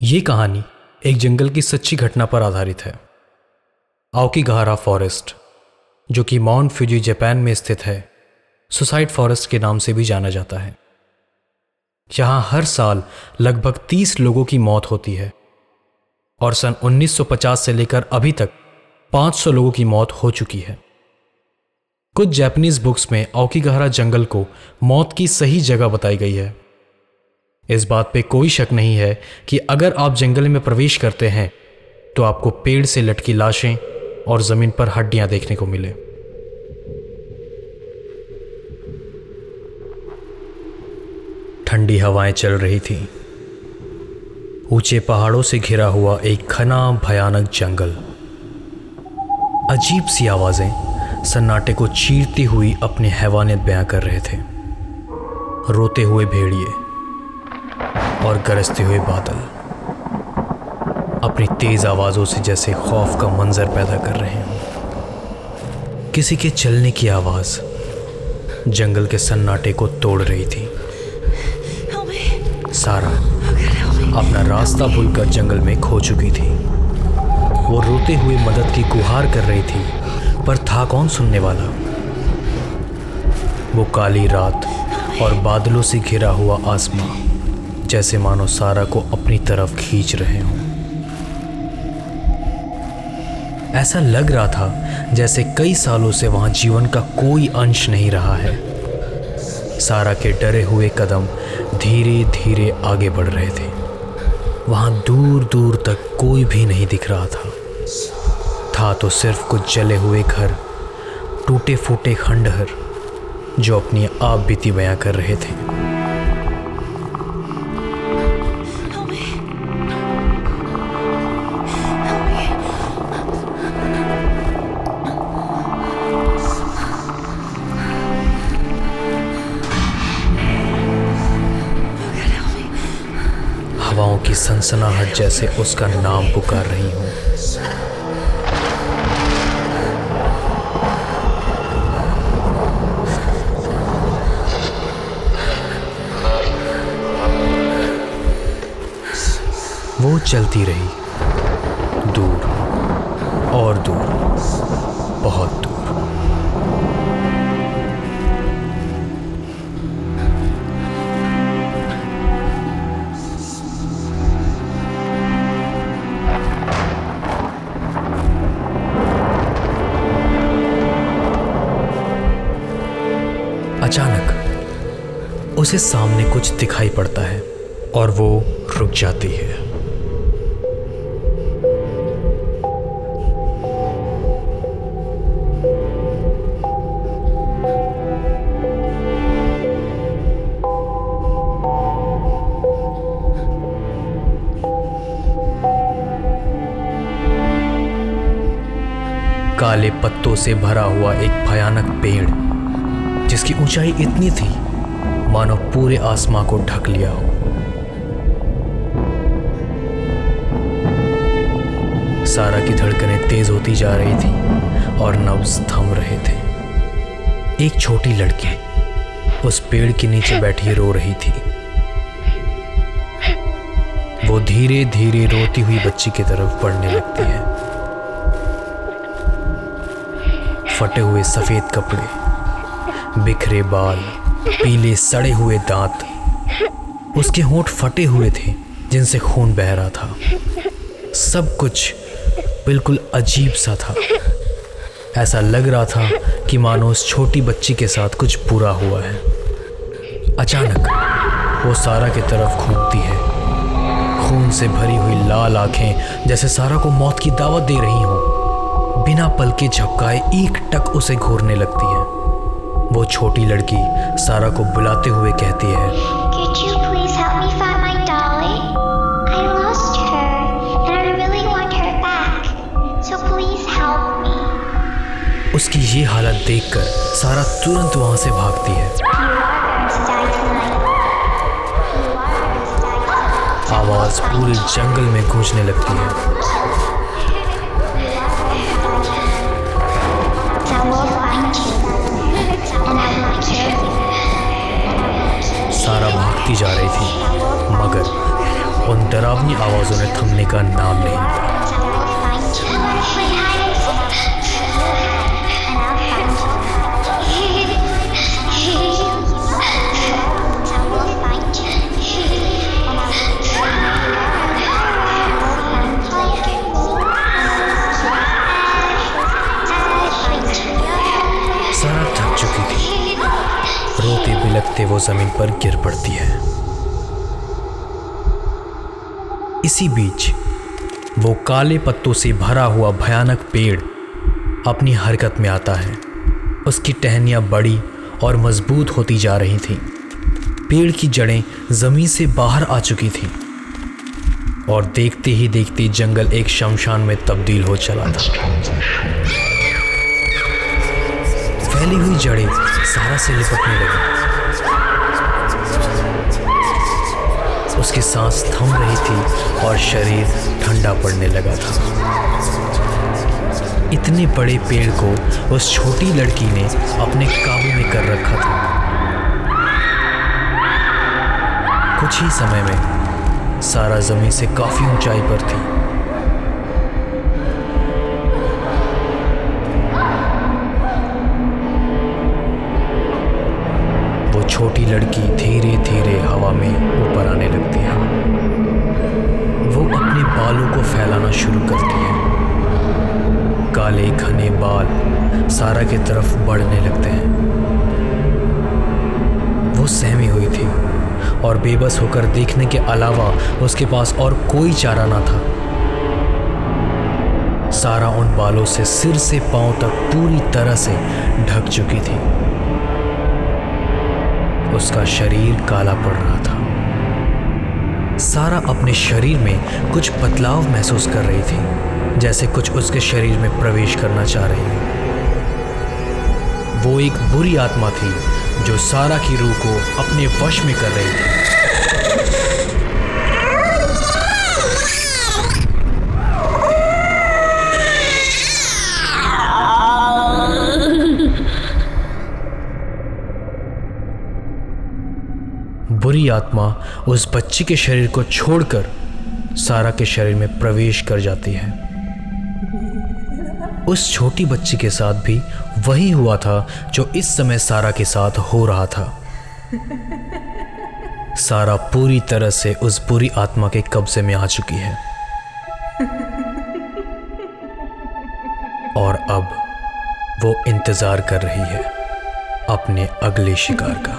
ये कहानी एक जंगल की सच्ची घटना पर आधारित है। आओकीगाहरा फॉरेस्ट, जो कि माउंट फ्यूजी जापान में स्थित है, सुसाइड फॉरेस्ट के नाम से भी जाना जाता है। यहाँ हर साल लगभग 30 लोगों की मौत होती है और सन 1950 से लेकर अभी तक 500 लोगों की मौत हो चुकी है। कुछ जापानीज बुक्स में आओकीगाहरा जंगल को मौत की सही जगह बताई गई है। इस बात पे कोई शक नहीं है कि अगर आप जंगल में प्रवेश करते हैं तो आपको पेड़ से लटकी लाशें और जमीन पर हड्डियां देखने को मिले। ठंडी हवाएं चल रही थी। ऊंचे पहाड़ों से घिरा हुआ एक घना भयानक जंगल। अजीब सी आवाजें सन्नाटे को चीरती हुई अपनी हैवानियत बयां कर रहे थे। रोते हुए भेड़िए और गरजते हुए बादल अपनी तेज आवाजों से जैसे खौफ का मंजर पैदा कर रहे हों। किसी के चलने की आवाज जंगल के सन्नाटे को तोड़ रही थी। सारा अपना रास्ता भूलकर जंगल में खो चुकी थी। वो रोते हुए मदद की गुहार कर रही थी, पर था कौन सुनने वाला। वो काली रात और बादलों से घिरा हुआ आसमां जैसे मानो सारा को अपनी तरफ खींच रहे हों। ऐसा लग रहा था जैसे कई सालों से वहां जीवन का कोई अंश नहीं रहा है। सारा के डरे हुए कदम धीरे धीरे आगे बढ़ रहे थे। वहां दूर दूर तक कोई भी नहीं दिख रहा था तो सिर्फ कुछ जले हुए घर, टूटे फूटे खंडहर जो अपनी आप बीती बयां कर रहे थे। हवाओं की सनसनाहट जैसे उसका नाम पुकार रही हूं। वो चलती रही, दूर और दूर, बहुत दूर। अचानक उसे सामने कुछ दिखाई पड़ता है और वो रुक जाती है। काले पत्तों से भरा हुआ एक भयानक पेड़, जिसकी ऊंचाई इतनी थी मानो पूरे आसमां को ढक लिया हो। सारा की धड़कनें तेज होती जा रही थी और नब्ज थम रहे थे। एक छोटी लड़की उस पेड़ के नीचे बैठी रो रही थी। वो धीरे धीरे रोती हुई बच्ची की तरफ बढ़ने लगती है। फटे हुए सफेद कपड़े, बिखरे बाल, पीले सड़े हुए दांत। उसके होंठ फटे हुए थे जिनसे खून बह रहा था। सब कुछ बिल्कुल अजीब सा था। ऐसा लग रहा था कि मानो उस छोटी बच्ची के साथ कुछ बुरा हुआ है। अचानक वो सारा की तरफ घूमती है। खून से भरी हुई लाल आंखें जैसे सारा को मौत की दावत दे रही हों। बिना पलके झपकाए एक टक उसे घूरने लगती है। वो छोटी लड़की सारा को बुलाते हुए कहती है, Could you please help me find my dolly? I lost her and I really want her back. So please help me. उसकी ये हालत देखकर सारा तुरंत वहां से भागती है। आवाज पूरे जंगल में गूंजने लगती है। सारा भागती जा रही थी, मगर उन डरावनी आवाज़ों ने थमने का नाम नहीं लिया। सारा थक चुकी थी। रोते बिलखते वो जमीन पर गिर पड़ती है। इसी बीच वो काले पत्तों से भरा हुआ भयानक पेड़ अपनी हरकत में आता है। उसकी टहनियाँ बड़ी और मजबूत होती जा रही थीं। पेड़ की जड़ें जमीन से बाहर आ चुकी थीं और देखते ही देखते जंगल एक शमशान में तब्दील हो चला था। फैली हुई जड़ें सारा से लिपटने लगी। उसकी सांस थम रही थी और शरीर ठंडा पड़ने लगा था। इतने बड़े पेड़ को उस छोटी लड़की ने अपने काबू में कर रखा था। कुछ ही समय में सारा जमीन से काफी ऊंचाई पर थी। वो छोटी लड़की धीरे धीरे हवा में ऊपर आने लगती है। वो अपने बालों को फैलाना शुरू करती है। काले घने बाल सारा की तरफ बढ़ने लगते हैं। वो सहमी हुई थी और बेबस होकर देखने के अलावा उसके पास और कोई चारा ना था। सारा उन बालों से सिर से पांव तक पूरी तरह से ढक चुकी थी। उसका शरीर काला पड़ रहा था। सारा अपने शरीर में कुछ बदलाव महसूस कर रही थी, जैसे कुछ उसके शरीर में प्रवेश करना चाह रही हो। वो एक बुरी आत्मा थी जो सारा की रूह को अपने वश में कर रही थी। बुरी आत्मा उस बच्ची के शरीर को छोड़कर सारा के शरीर में प्रवेश कर जाती है। उस छोटी बच्ची के साथ भी वही हुआ था जो इस समय सारा के साथ हो रहा था। सारा पूरी तरह से उस बुरी आत्मा के कब्जे में आ चुकी है और अब वो इंतजार कर रही है अपने अगले शिकार का।